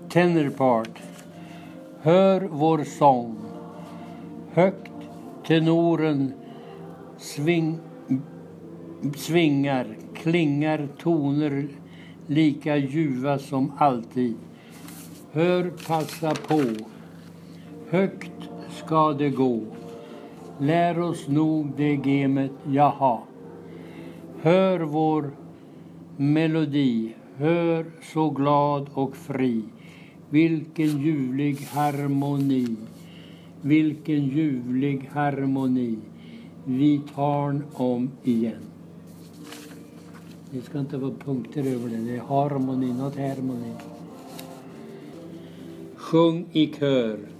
Tenorpart. Hör vår sång. Högt tenoren svingar, klingar toner lika ljuva som alltid. Hör, passa på. Högt ska det gå. Lär oss nog det gemet, jaha. Hör vår melodi, hör så glad och fri. Vilken ljuvlig harmoni, vilken ljuvlig harmoni. Vi tar om igen. Det ska inte vara punkter över det är harmoni, not harmoni. Sjung i kör.